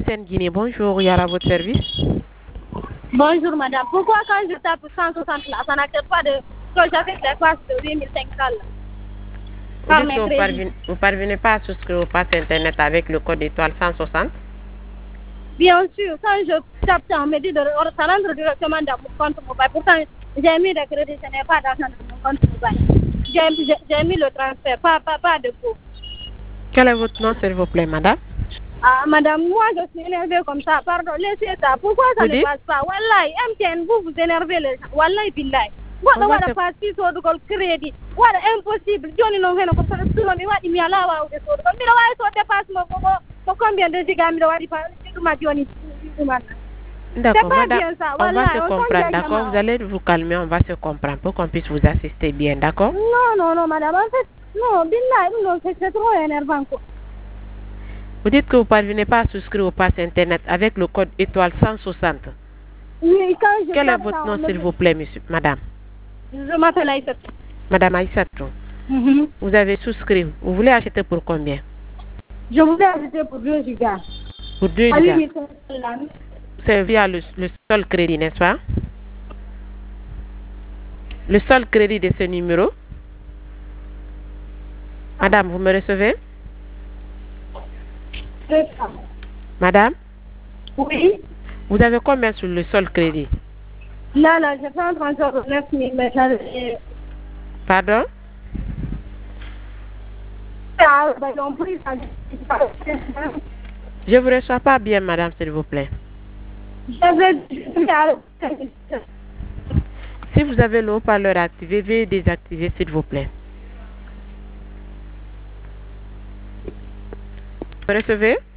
MTN Guinée, bonjour, Yara, votre service. Bonjour madame. Pourquoi quand je tape 160 là, ça n'accepte pas de cloche avec les passes de 8500 là? Vous dites que vous parvenez pas à souscrire au pass internet avec le code étoile 160? Bien sûr, quand je tape ça, on me dit de ça rentre directement dans mon compte mobile. Pourtant, j'ai mis le crédit, ce n'est pas dans mon compte mobile. J'ai mis le transfert, pas de faux. Quel est votre nom, s'il vous plaît, madame? Ah, madame, moi je suis énervée comme ça, pardon, laissez ça. Pourquoi ça ne passe pas? Wallahi, MTN, vous énervez les gens. Wallahi, billahi. Voilà, passe si so de crédit. Voilà, impossible. Johnny non vient comme ça, tout le monde va dire là, wa, de so. Mais là, ça dépasse mon combien de gigas, mais là, ma Johnny. D'accord, madame, on va se comprendre, d'accord? Vous allez vous calmer, on va se comprendre pour qu'on puisse vous assister bien, d'accord? Non, madame, en fait, non, billahi, non, c'est trop énervant, quoi. Vous dites que vous ne parvenez pas à souscrire au pass internet avec le code étoile 160. Oui, quel est votre nom, s'il vous plaît, madame? Je m'appelle Aïssatou. Madame Aïssatou. Vous avez souscrit. Vous voulez acheter pour combien? Je voulais acheter pour 2 gigas. Pour 2 gigas. C'est via le seul crédit, n'est-ce pas? Le seul crédit de ce numéro. Madame, vous me recevez? C'est ça. Madame? Oui. Vous avez combien sur le seul crédit? Là, j'ai fait un transfert de 9 000, mais Pardon? Je ne vous reçois pas bien, madame, s'il vous plaît. Si vous avez le haut-parleur activé, veuillez désactiver, s'il vous plaît. Vous recevez?